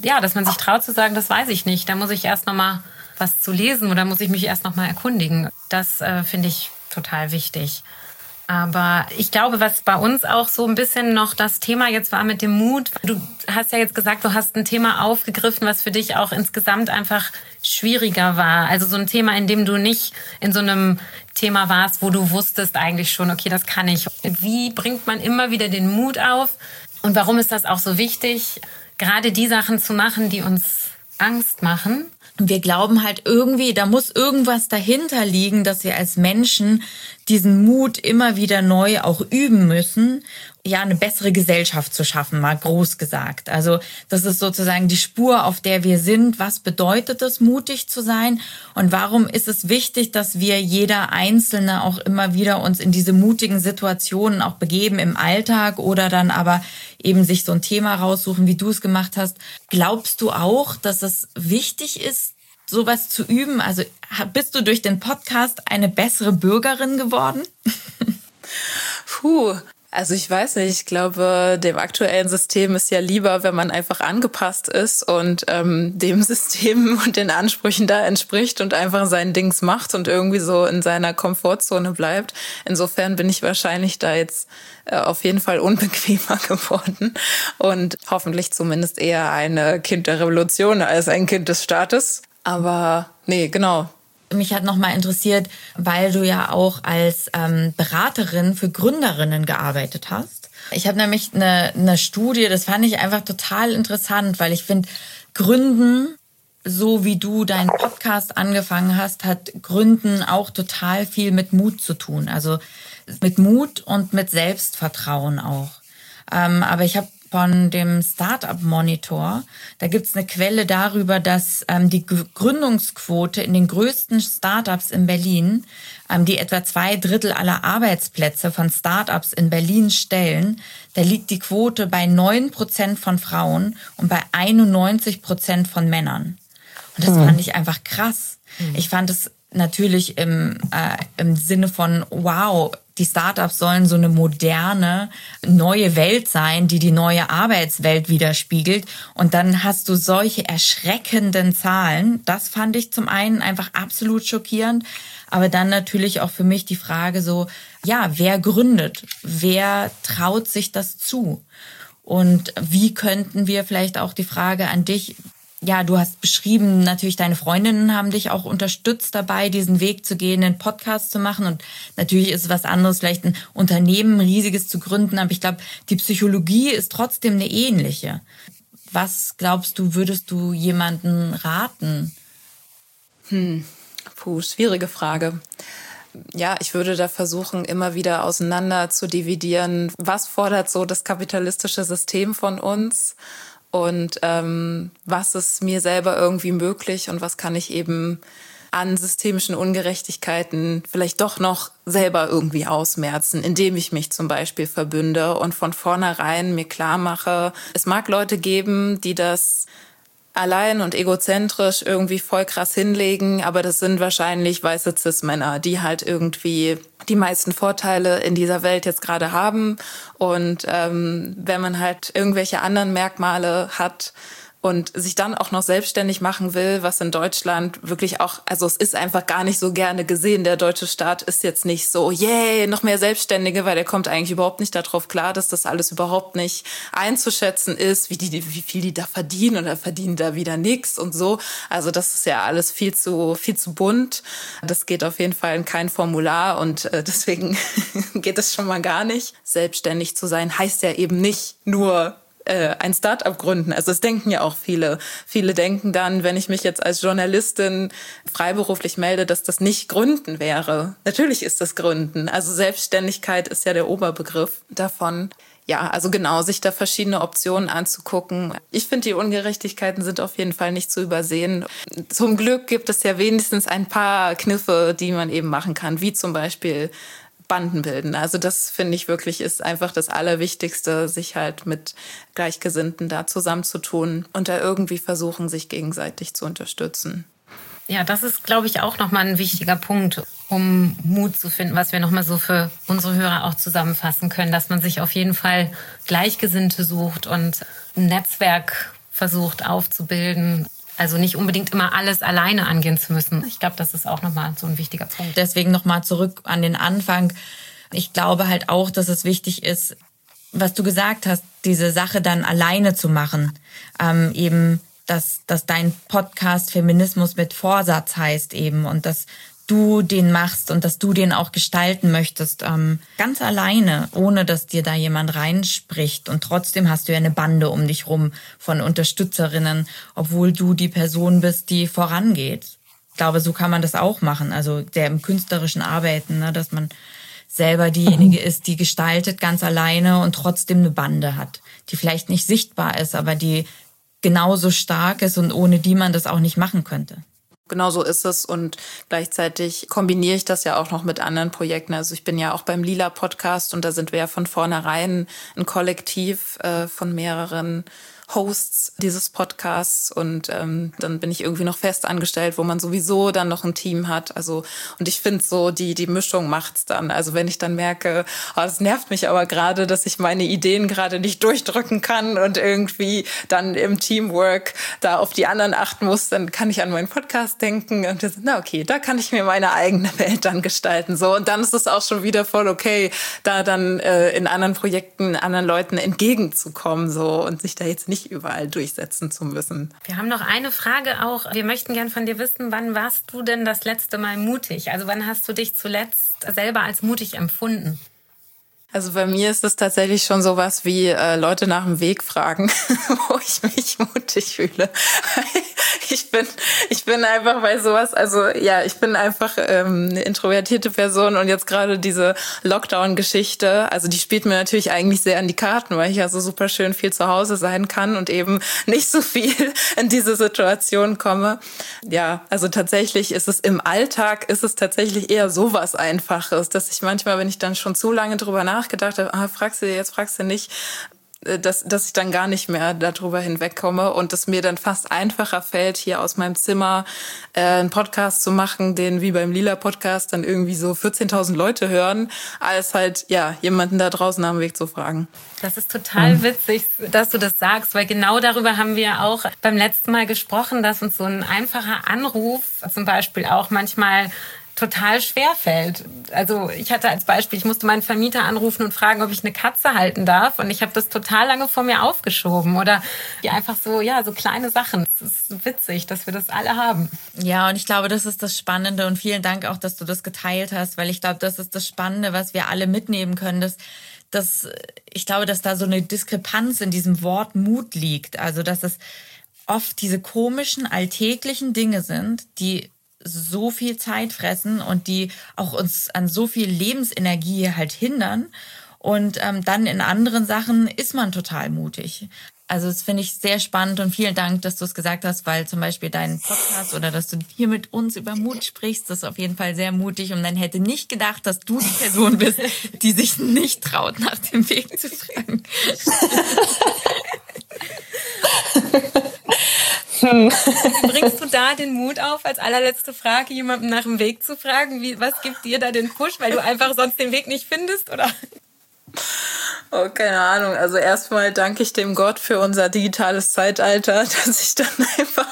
zu sagen, das weiß ich nicht. Da muss ich erst noch mal was zu lesen oder muss ich mich erst noch mal erkundigen. Das finde ich total wichtig. Aber ich glaube, was bei uns auch so ein bisschen noch das Thema jetzt war mit dem Mut. Du hast ja jetzt gesagt, du hast ein Thema aufgegriffen, was für dich auch insgesamt einfach schwieriger war. Also so ein Thema, in dem du nicht in so einem Thema warst, wo du wusstest eigentlich schon, okay, das kann ich. Wie bringt man immer wieder den Mut auf? Und warum ist das auch so wichtig, gerade die Sachen zu machen, die uns Angst machen? Wir glauben halt irgendwie, da muss irgendwas dahinter liegen, dass wir als Menschen diesen Mut immer wieder neu auch üben müssen, ja, eine bessere Gesellschaft zu schaffen, mal groß gesagt. Also das ist sozusagen die Spur, auf der wir sind. Was bedeutet es, mutig zu sein? Und warum ist es wichtig, dass wir jeder Einzelne auch immer wieder uns in diese mutigen Situationen auch begeben im Alltag oder dann aber eben sich so ein Thema raussuchen, wie du es gemacht hast? Glaubst du auch, dass es wichtig ist, sowas zu üben? Also bist du durch den Podcast eine bessere Bürgerin geworden? Also ich weiß nicht, ich glaube, dem aktuellen System ist ja lieber, wenn man einfach angepasst ist und dem System und den Ansprüchen da entspricht und einfach sein Dings macht und irgendwie so in seiner Komfortzone bleibt. Insofern bin ich wahrscheinlich da jetzt auf jeden Fall unbequemer geworden und hoffentlich zumindest eher ein Kind der Revolution als ein Kind des Staates. Aber nee, genau. Mich hat nochmal interessiert, weil du ja auch als Beraterin für Gründerinnen gearbeitet hast. Ich habe nämlich eine Studie, das fand ich einfach total interessant, weil ich finde, Gründen, so wie du deinen Podcast angefangen hast, hat Gründen auch total viel mit Mut zu tun. Also mit Mut und mit Selbstvertrauen auch. Aber ich habe von dem Startup Monitor. Da gibt's eine Quelle darüber, dass die Gründungsquote in den größten Startups in Berlin, die etwa 2/3 aller Arbeitsplätze von Startups in Berlin stellen, da liegt die Quote bei 9% von Frauen und bei 91% von Männern. Und das fand ich einfach krass. Ich fand es natürlich im Sinne von, wow, die Startups sollen so eine moderne, neue Welt sein, die neue Arbeitswelt widerspiegelt. Und dann hast du solche erschreckenden Zahlen. Das fand ich zum einen einfach absolut schockierend. Aber dann natürlich auch für mich die Frage so, ja, wer gründet? Wer traut sich das zu? Und wie könnten wir vielleicht auch die Frage an dich, ja, du hast beschrieben, natürlich deine Freundinnen haben dich auch unterstützt dabei, diesen Weg zu gehen, einen Podcast zu machen. Und natürlich ist es was anderes, vielleicht ein Unternehmen, ein riesiges zu gründen. Aber ich glaube, die Psychologie ist trotzdem eine ähnliche. Was glaubst du, würdest du jemanden raten? Schwierige Frage. Ja, ich würde da versuchen, immer wieder auseinander zu dividieren. Was fordert so das kapitalistische System von uns? Und was ist mir selber irgendwie möglich und was kann ich eben an systemischen Ungerechtigkeiten vielleicht doch noch selber irgendwie ausmerzen, indem ich mich zum Beispiel verbünde und von vornherein mir klar mache, es mag Leute geben, die das allein und egozentrisch irgendwie voll krass hinlegen, aber das sind wahrscheinlich weiße Cis-Männer, die halt irgendwie die meisten Vorteile in dieser Welt jetzt gerade haben. Und wenn man halt irgendwelche anderen Merkmale hat und sich dann auch noch selbstständig machen will, was in Deutschland wirklich auch, also es ist einfach gar nicht so gerne gesehen. Der deutsche Staat ist jetzt nicht so, yay, noch mehr Selbstständige, weil der kommt eigentlich überhaupt nicht darauf klar, dass das alles überhaupt nicht einzuschätzen ist, wie viel die da verdienen oder verdienen da wieder nichts und so. Also das ist ja alles viel zu bunt. Das geht auf jeden Fall in kein Formular und deswegen geht es schon mal gar nicht. Selbstständig zu sein heißt ja eben nicht nur ein Start-up gründen. Also es denken ja auch viele. Viele denken dann, wenn ich mich jetzt als Journalistin freiberuflich melde, dass das nicht Gründen wäre. Natürlich ist das Gründen. Also Selbstständigkeit ist ja der Oberbegriff davon. Ja, also genau, sich da verschiedene Optionen anzugucken. Ich finde, die Ungerechtigkeiten sind auf jeden Fall nicht zu übersehen. Zum Glück gibt es ja wenigstens ein paar Kniffe, die man eben machen kann, wie zum Beispiel Banden bilden. Also das finde ich wirklich ist einfach das Allerwichtigste, sich halt mit Gleichgesinnten da zusammenzutun und da irgendwie versuchen, sich gegenseitig zu unterstützen. Ja, das ist, glaube ich, auch nochmal ein wichtiger Punkt, um Mut zu finden, was wir nochmal so für unsere Hörer auch zusammenfassen können, dass man sich auf jeden Fall Gleichgesinnte sucht und ein Netzwerk versucht aufzubilden. Also nicht unbedingt immer alles alleine angehen zu müssen. Ich glaube, das ist auch nochmal so ein wichtiger Punkt. Deswegen nochmal zurück an den Anfang. Ich glaube halt auch, dass es wichtig ist, was du gesagt hast, diese Sache dann alleine zu machen. Eben, dass dein Podcast Feminismus mit Vorsatz heißt eben und dass du den machst und dass du den auch gestalten möchtest, ganz alleine, ohne dass dir da jemand reinspricht. Und trotzdem hast du ja eine Bande um dich rum von Unterstützerinnen, obwohl du die Person bist, die vorangeht. Ich glaube, so kann man das auch machen, also der im künstlerischen Arbeiten, ne, dass man selber diejenige ist, die gestaltet ganz alleine und trotzdem eine Bande hat, die vielleicht nicht sichtbar ist, aber die genauso stark ist und ohne die man das auch nicht machen könnte. Genau so ist es und gleichzeitig kombiniere ich das ja auch noch mit anderen Projekten. Also ich bin ja auch beim Lila Podcast und da sind wir ja von vornherein ein Kollektiv von mehreren Hosts dieses Podcasts und dann bin ich irgendwie noch fest angestellt, wo man sowieso dann noch ein Team hat. Also und ich finde so, die Mischung macht's dann. Also wenn ich dann merke, das nervt mich aber gerade, dass ich meine Ideen gerade nicht durchdrücken kann und irgendwie dann im Teamwork da auf die anderen achten muss, dann kann ich an meinen Podcast denken und na okay, da kann ich mir meine eigene Welt dann gestalten. So und dann ist es auch schon wieder voll okay, da dann in anderen Projekten anderen Leuten entgegenzukommen so und sich da jetzt nicht überall durchsetzen zu müssen. Wir haben noch eine Frage auch. Wir möchten gern von dir wissen, wann warst du denn das letzte Mal mutig? Also wann hast du dich zuletzt selber als mutig empfunden? Also bei mir ist es tatsächlich schon sowas wie Leute nach dem Weg fragen, wo ich mich mutig fühle. Ich bin einfach bei sowas, also ja, ich bin einfach eine introvertierte Person und jetzt gerade diese Lockdown-Geschichte, also die spielt mir natürlich eigentlich sehr an die Karten, weil ich ja so super schön viel zu Hause sein kann und eben nicht so viel in diese Situation komme. Ja, also tatsächlich ist es im Alltag, ist es tatsächlich eher sowas Einfaches, dass ich manchmal, wenn ich dann schon zu lange drüber nachgedacht habe, fragst du nicht, dass ich dann gar nicht mehr darüber hinwegkomme und es mir dann fast einfacher fällt, hier aus meinem Zimmer einen Podcast zu machen, den wie beim Lila-Podcast dann irgendwie so 14.000 Leute hören, als halt ja jemanden da draußen am Weg zu fragen. Das ist total witzig, dass du das sagst, weil genau darüber haben wir auch beim letzten Mal gesprochen, dass uns so ein einfacher Anruf zum Beispiel auch manchmal total schwer fällt. Also ich hatte als Beispiel, ich musste meinen Vermieter anrufen und fragen, ob ich eine Katze halten darf und ich habe das total lange vor mir aufgeschoben oder ja, einfach so, ja, so kleine Sachen. Es ist witzig, dass wir das alle haben. Ja, und ich glaube, das ist das Spannende und vielen Dank auch, dass du das geteilt hast, weil ich glaube, das ist das Spannende, was wir alle mitnehmen können, dass ich glaube, dass da so eine Diskrepanz in diesem Wort Mut liegt. Also, dass es oft diese komischen, alltäglichen Dinge sind, die so viel Zeit fressen und die auch uns an so viel Lebensenergie halt hindern. Und dann in anderen Sachen ist man total mutig. Also das finde ich sehr spannend und vielen Dank, dass du es gesagt hast, weil zum Beispiel dein Podcast oder dass du hier mit uns über Mut sprichst, das ist auf jeden Fall sehr mutig. Und man hätte nicht gedacht, dass du die Person bist, die sich nicht traut, nach dem Weg zu fragen. Wie bringst du da den Mut auf, als allerletzte Frage jemandem nach dem Weg zu fragen? Was gibt dir da den Push, weil du einfach sonst den Weg nicht findest, oder? Oh, keine Ahnung. Also erstmal danke ich dem Gott für unser digitales Zeitalter, dass ich dann einfach...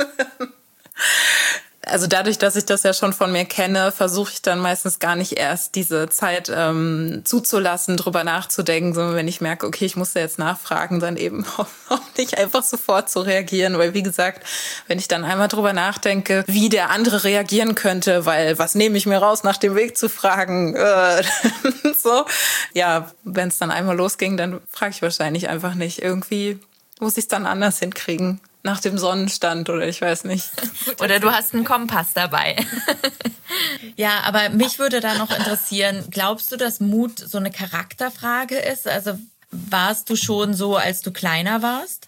Also dadurch, dass ich das ja schon von mir kenne, versuche ich dann meistens gar nicht erst diese Zeit zuzulassen, drüber nachzudenken, sondern wenn ich merke, okay, ich muss da jetzt nachfragen, dann eben auch nicht einfach sofort zu reagieren. Weil wie gesagt, wenn ich dann einmal drüber nachdenke, wie der andere reagieren könnte, weil was nehme ich mir raus, nach dem Weg zu fragen, so. Ja, wenn es dann einmal losging, dann frage ich wahrscheinlich einfach nicht. Irgendwie muss ich es dann anders hinkriegen. Nach dem Sonnenstand oder ich weiß nicht. Oder du hast einen Kompass dabei. Ja, aber mich würde da noch interessieren, glaubst du, dass Mut so eine Charakterfrage ist? Also warst du schon so, als du kleiner warst?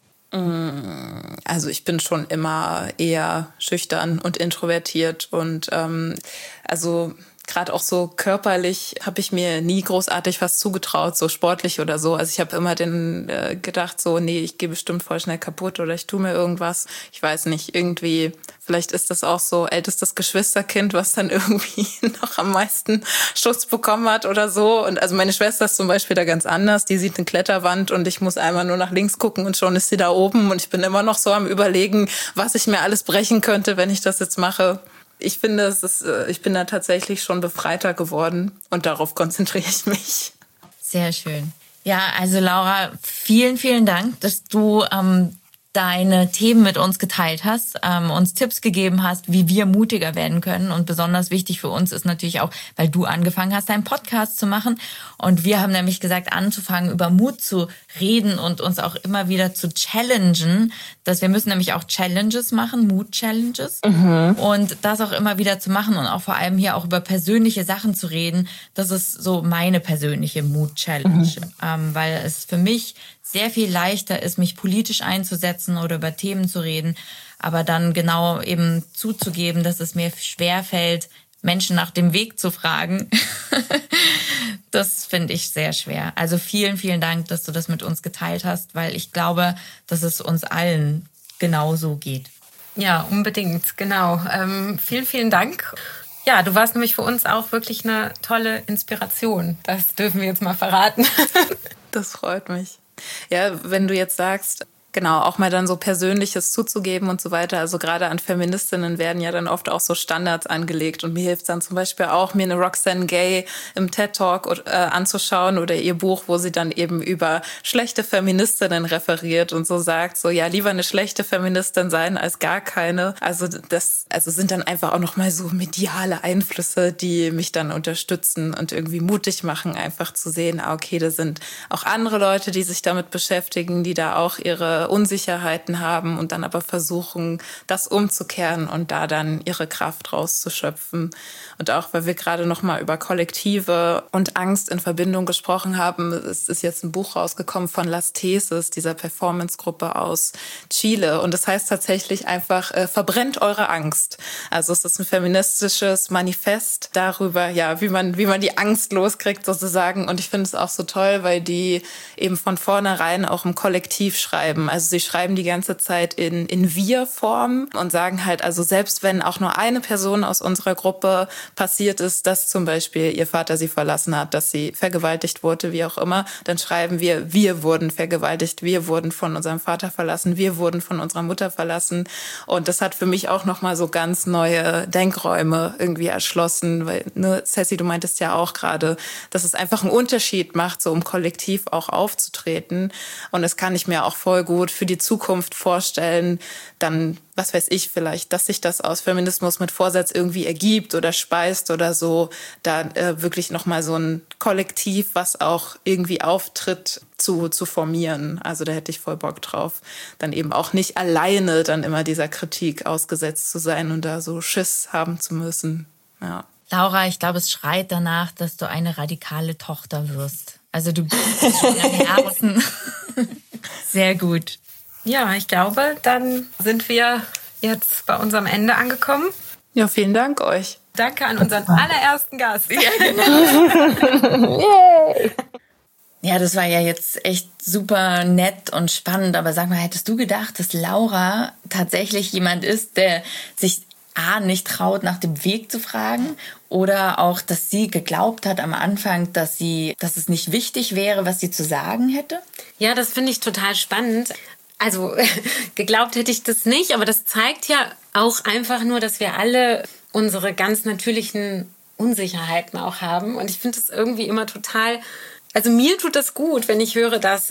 Also ich bin schon immer eher schüchtern und introvertiert und also gerade auch so körperlich habe ich mir nie großartig was zugetraut, so sportlich oder so. Also ich habe immer gedacht so, nee, ich gehe bestimmt voll schnell kaputt oder ich tue mir irgendwas. Ich weiß nicht, irgendwie, vielleicht ist das auch so ältestes Geschwisterkind, was dann irgendwie noch am meisten Schutz bekommen hat oder so. Und also meine Schwester ist zum Beispiel da ganz anders. Die sieht eine Kletterwand und ich muss einmal nur nach links gucken und schon ist sie da oben. Und ich bin immer noch so am Überlegen, was ich mir alles brechen könnte, wenn ich das jetzt mache. Ich finde, ich bin da tatsächlich schon befreiter geworden und darauf konzentriere ich mich. Sehr schön. Ja, also Laura, vielen, vielen Dank, dass du deine Themen mit uns geteilt hast, uns Tipps gegeben hast, wie wir mutiger werden können. Und besonders wichtig für uns ist natürlich auch, weil du angefangen hast, einen Podcast zu machen. Und wir haben nämlich gesagt, anzufangen, über Mut zu reden und uns auch immer wieder zu challengen. Wir müssen nämlich auch Challenges machen, Mut-Challenges. Und das auch immer wieder zu machen und auch vor allem hier auch über persönliche Sachen zu reden. Das ist so meine persönliche Mut-Challenge, weil es für mich sehr viel leichter ist, mich politisch einzusetzen oder über Themen zu reden, aber dann genau eben zuzugeben, dass es mir schwerfällt, Menschen nach dem Weg zu fragen. Das finde ich sehr schwer. Also vielen, vielen Dank, dass du das mit uns geteilt hast, weil ich glaube, dass es uns allen genauso geht. Ja, unbedingt, genau. Vielen, vielen Dank. Ja, du warst nämlich für uns auch wirklich eine tolle Inspiration. Das dürfen wir jetzt mal verraten. Das freut mich. Ja, wenn du jetzt sagst, genau, auch mal dann so Persönliches zuzugeben und so weiter. Also gerade an Feministinnen werden ja dann oft auch so Standards angelegt. Und mir hilft dann zum Beispiel auch, mir eine Roxane Gay im TED-Talk anzuschauen oder ihr Buch, wo sie dann eben über schlechte Feministinnen referiert und so sagt, so ja, lieber eine schlechte Feministin sein als gar keine. Also das sind dann einfach auch nochmal so mediale Einflüsse, die mich dann unterstützen und irgendwie mutig machen, einfach zu sehen, okay, da sind auch andere Leute, die sich damit beschäftigen, die da auch ihre ihre Unsicherheiten haben und dann aber versuchen, das umzukehren und da dann ihre Kraft rauszuschöpfen. Und auch, weil wir gerade noch mal über Kollektive und Angst in Verbindung gesprochen haben, es ist jetzt ein Buch rausgekommen von Las Tesis, dieser Performance-Gruppe aus Chile. Und das heißt tatsächlich einfach, verbrennt eure Angst. Also es ist ein feministisches Manifest darüber, ja, wie man die Angst loskriegt sozusagen. Und ich finde es auch so toll, weil die eben von vornherein auch im Kollektiv schreiben. Also sie schreiben die ganze Zeit in Wir-Form und sagen halt, also selbst wenn auch nur eine Person aus unserer Gruppe passiert ist, dass zum Beispiel ihr Vater sie verlassen hat, dass sie vergewaltigt wurde, wie auch immer, dann schreiben wir wurden vergewaltigt, wir wurden von unserem Vater verlassen, wir wurden von unserer Mutter verlassen. Und das hat für mich auch nochmal so ganz neue Denkräume irgendwie erschlossen, weil, ne, Sassy, du meintest ja auch gerade, dass es einfach einen Unterschied macht, so um kollektiv auch aufzutreten. Und das kann ich mir auch voll gut für die Zukunft vorstellen, dann, was weiß ich vielleicht, dass sich das aus Feminismus mit Vorsatz irgendwie ergibt oder speist oder so, da wirklich nochmal so ein Kollektiv, was auch irgendwie auftritt, zu formieren. Also da hätte ich voll Bock drauf, dann eben auch nicht alleine dann immer dieser Kritik ausgesetzt zu sein und da so Schiss haben zu müssen. Ja. Laura, ich glaube, es schreit danach, dass du eine radikale Tochter wirst. Also du bist schon am Herzen. Sehr gut. Ja, ich glaube, dann sind wir jetzt bei unserem Ende angekommen. Ja, vielen Dank euch. Danke an unseren allerersten Gast. Ja, genau. Yay! Ja, das war ja jetzt echt super nett und spannend. Aber sag mal, hättest du gedacht, dass Laura tatsächlich jemand ist, der sich nicht traut, nach dem Weg zu fragen, oder auch, dass sie geglaubt hat am Anfang, dass es nicht wichtig wäre, was sie zu sagen hätte? Ja, das finde ich total spannend. Also geglaubt hätte ich das nicht, aber das zeigt ja auch einfach nur, dass wir alle unsere ganz natürlichen Unsicherheiten auch haben. Und ich finde es irgendwie immer total, also mir tut das gut, wenn ich höre, dass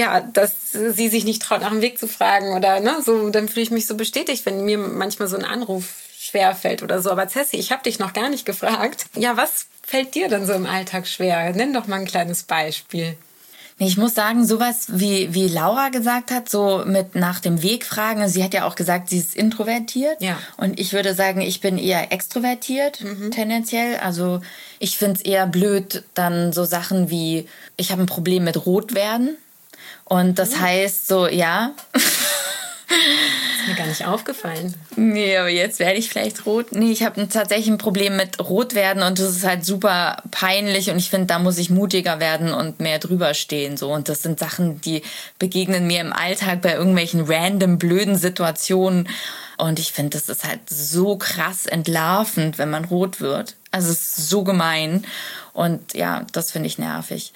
sie sich nicht traut, nach dem Weg zu fragen oder ne, so, dann fühle ich mich so bestätigt, wenn mir manchmal so ein Anruf schwerfällt oder so. Aber Cessi, ich habe dich noch gar nicht gefragt. Ja, was fällt dir denn so im Alltag schwer? Nenn doch mal ein kleines Beispiel. Ich muss sagen, sowas wie Laura gesagt hat, so mit nach dem Weg fragen. Sie hat ja auch gesagt, sie ist introvertiert. Ja. Und ich würde sagen, ich bin eher extrovertiert, tendenziell. Also ich finde es eher blöd, dann so Sachen wie, ich habe ein Problem mit Rotwerden. Und das heißt so, ja... Ist mir gar nicht aufgefallen. Nee, aber jetzt werde ich vielleicht rot. Nee, ich habe tatsächlich ein Problem mit Rotwerden und das ist halt super peinlich und ich finde, da muss ich mutiger werden und mehr drüber stehen. So. Und das sind Sachen, die begegnen mir im Alltag bei irgendwelchen random, blöden Situationen. Und ich finde, das ist halt so krass entlarvend, wenn man rot wird. Also es ist so gemein. Und ja, das finde ich nervig.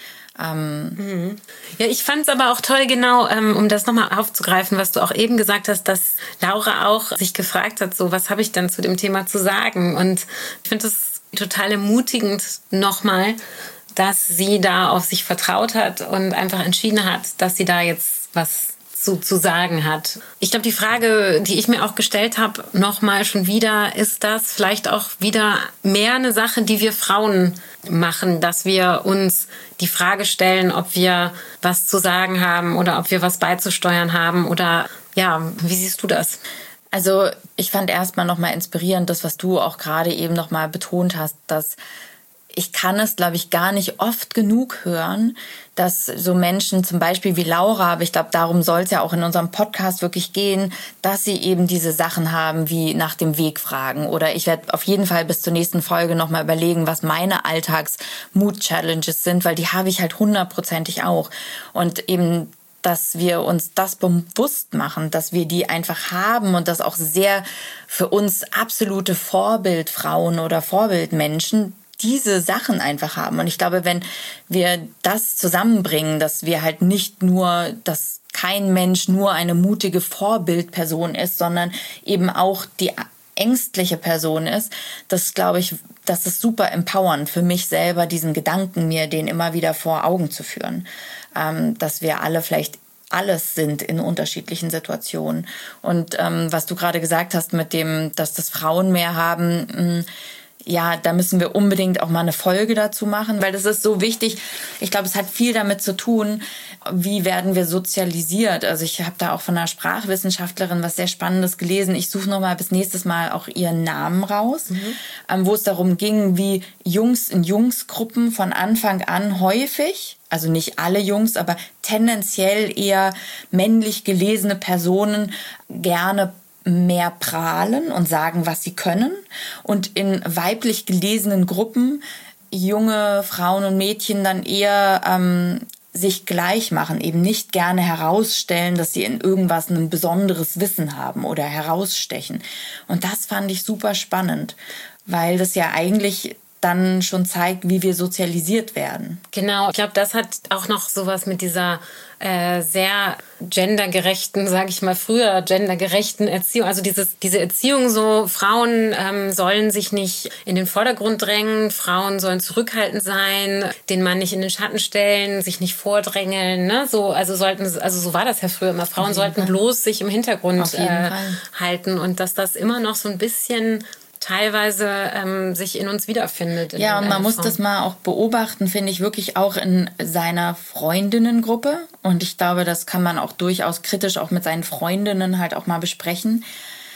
Ja, ich fand es aber auch toll, genau, um das nochmal aufzugreifen, was du auch eben gesagt hast, dass Laura auch sich gefragt hat, so, was habe ich denn zu dem Thema zu sagen? Und ich finde es total ermutigend nochmal, dass sie da auf sich vertraut hat und einfach entschieden hat, dass sie da jetzt was zu sagen hat. Ich glaube, die Frage, die ich mir auch gestellt habe, nochmal schon wieder, ist das vielleicht auch wieder mehr eine Sache, die wir Frauen machen, dass wir uns die Frage stellen, ob wir was zu sagen haben oder ob wir was beizusteuern haben oder ja, wie siehst du das? Also ich fand erstmal nochmal inspirierend, das, was du auch gerade eben nochmal betont hast, dass ich kann es, glaube ich, gar nicht oft genug hören, dass so Menschen zum Beispiel wie Laura, aber ich glaube, darum soll es ja auch in unserem Podcast wirklich gehen, dass sie eben diese Sachen haben wie nach dem Weg fragen. Oder ich werde auf jeden Fall bis zur nächsten Folge nochmal überlegen, was meine Alltags-Mood-Challenges sind, weil die habe ich halt 100%ig auch. Und eben, dass wir uns das bewusst machen, dass wir die einfach haben und dass auch sehr für uns absolute Vorbildfrauen oder Vorbildmenschen diese Sachen einfach haben. Und ich glaube, wenn wir das zusammenbringen, dass wir halt nicht nur, dass kein Mensch nur eine mutige Vorbildperson ist, sondern eben auch die ängstliche Person ist, das glaube ich, das ist super empowernd für mich selber, diesen Gedanken mir den immer wieder vor Augen zu führen. Dass wir alle vielleicht alles sind in unterschiedlichen Situationen. Und was du gerade gesagt hast mit dem, dass das Frauen mehr haben, ja, da müssen wir unbedingt auch mal eine Folge dazu machen, weil das ist so wichtig. Ich glaube, es hat viel damit zu tun, wie werden wir sozialisiert. Also ich habe da auch von einer Sprachwissenschaftlerin was sehr Spannendes gelesen. Ich suche nochmal bis nächstes Mal auch ihren Namen raus, wo es darum ging, wie Jungs in Jungsgruppen von Anfang an häufig, also nicht alle Jungs, aber tendenziell eher männlich gelesene Personen gerne mehr prahlen und sagen, was sie können. Und in weiblich gelesenen Gruppen junge Frauen und Mädchen dann eher sich gleich machen, eben nicht gerne herausstellen, dass sie in irgendwas ein besonderes Wissen haben oder herausstechen. Und das fand ich super spannend, weil das ja eigentlich dann schon zeigt, wie wir sozialisiert werden. Genau, ich glaube, das hat auch noch sowas mit dieser sehr gendergerechten, sage ich mal früher, gendergerechten Erziehung. Also diese Erziehung so, Frauen sollen sich nicht in den Vordergrund drängen, Frauen sollen zurückhaltend sein, den Mann nicht in den Schatten stellen, sich nicht vordrängeln. Ne? So war das ja früher immer. Frauen sollten bloß sich im Hintergrund halten und dass das immer noch so ein bisschen teilweise sich in uns wiederfindet. Ja, und man muss das mal auch beobachten, finde ich, wirklich auch in seiner Freundinnengruppe. Und ich glaube, das kann man auch durchaus kritisch auch mit seinen Freundinnen halt auch mal besprechen.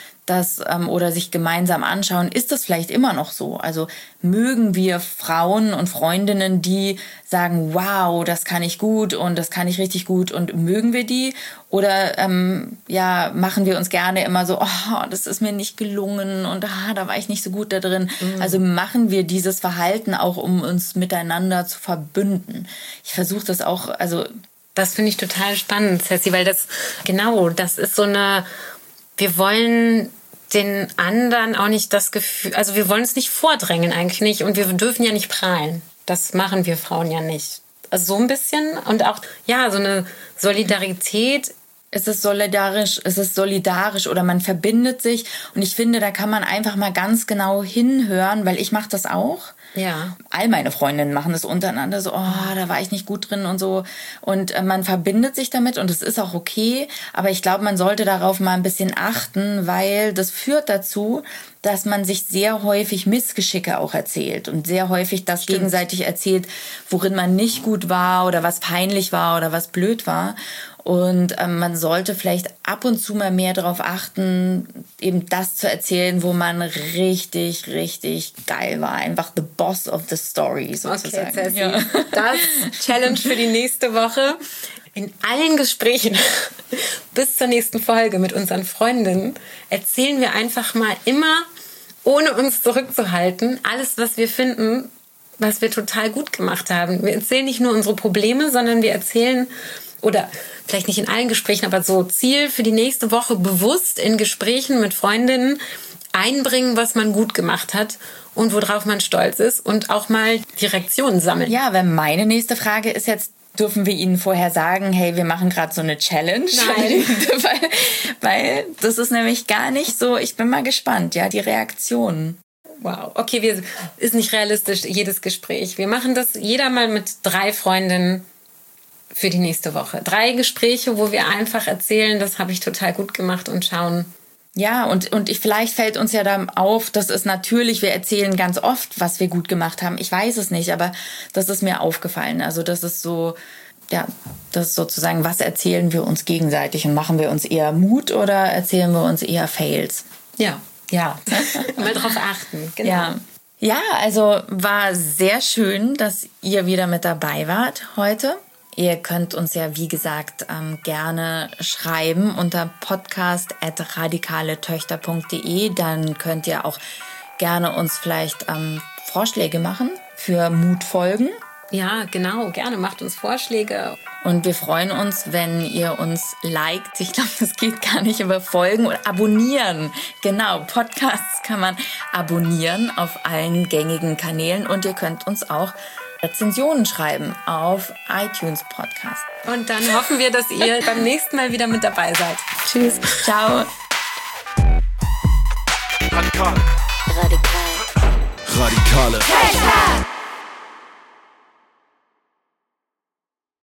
Oder sich gemeinsam anschauen, ist das vielleicht immer noch so? Also mögen wir Frauen und Freundinnen, die sagen, wow, das kann ich gut und das kann ich richtig gut, und mögen wir die? Oder machen wir uns gerne immer so, oh, das ist mir nicht gelungen und da war ich nicht so gut da drin. Also machen wir dieses Verhalten auch, um uns miteinander zu verbünden. Ich versuche das auch, das finde ich total spannend, Ceci, weil das ist so eine, wir wollen den anderen auch nicht das Gefühl, also wir wollen es nicht vordrängen eigentlich nicht, und wir dürfen ja nicht prahlen. Das machen wir Frauen ja nicht. Also so ein bisschen, und auch, ja, so eine Solidarität. Es ist solidarisch oder man verbindet sich, und ich finde, da kann man einfach mal ganz genau hinhören, weil ich mache das auch. Ja. All meine Freundinnen machen das untereinander so, oh, da war ich nicht gut drin und so. Und man verbindet sich damit, und es ist auch okay. Aber ich glaube, man sollte darauf mal ein bisschen achten, weil das führt dazu, dass man sich sehr häufig Missgeschicke auch erzählt und sehr häufig das gegenseitig erzählt, worin man nicht gut war oder was peinlich war oder was blöd war. Und man sollte vielleicht ab und zu mal mehr darauf achten, eben das zu erzählen, wo man richtig, richtig geil war. Einfach the boss of the story, sozusagen. Okay, Ceci. Ja. Das Challenge für die nächste Woche. In allen Gesprächen bis zur nächsten Folge mit unseren Freundinnen erzählen wir einfach mal immer, ohne uns zurückzuhalten, alles, was wir finden, was wir total gut gemacht haben. Wir erzählen nicht nur unsere Probleme, sondern wir erzählen, oder vielleicht nicht in allen Gesprächen, aber so Ziel für die nächste Woche bewusst in Gesprächen mit Freundinnen einbringen, was man gut gemacht hat und worauf man stolz ist, und auch mal die Reaktionen sammeln. Ja, weil meine nächste Frage ist jetzt, dürfen wir Ihnen vorher sagen, hey, wir machen gerade so eine Challenge? Nein. weil das ist nämlich gar nicht so, ich bin mal gespannt, ja, die Reaktionen. Wow, okay, ist nicht realistisch, jedes Gespräch. Wir machen das jeder mal mit 3 Freundinnen für die nächste Woche. 3 Gespräche, wo wir einfach erzählen, das habe ich total gut gemacht, und schauen. Ja, und vielleicht fällt uns ja dann auf, das ist natürlich, wir erzählen ganz oft, was wir gut gemacht haben. Ich weiß es nicht, aber das ist mir aufgefallen. Also das ist so, ja, das ist sozusagen, was erzählen wir uns gegenseitig, und machen wir uns eher Mut oder erzählen wir uns eher Fails? Ja. Mal drauf achten, genau. Ja, also war sehr schön, dass ihr wieder mit dabei wart heute. Ihr könnt uns ja, wie gesagt, gerne schreiben unter podcast@radikaletöchter.de. Dann könnt ihr auch gerne uns vielleicht Vorschläge machen für Mutfolgen. Ja, genau, gerne, macht uns Vorschläge. Und wir freuen uns, wenn ihr uns liked. Ich glaube, das geht gar nicht, über folgen oder abonnieren. Genau, Podcasts kann man abonnieren auf allen gängigen Kanälen, und ihr könnt uns auch Rezensionen schreiben auf iTunes Podcast. Und dann hoffen wir, dass ihr beim nächsten Mal wieder mit dabei seid. Tschüss. Ciao. Radikale Töchter.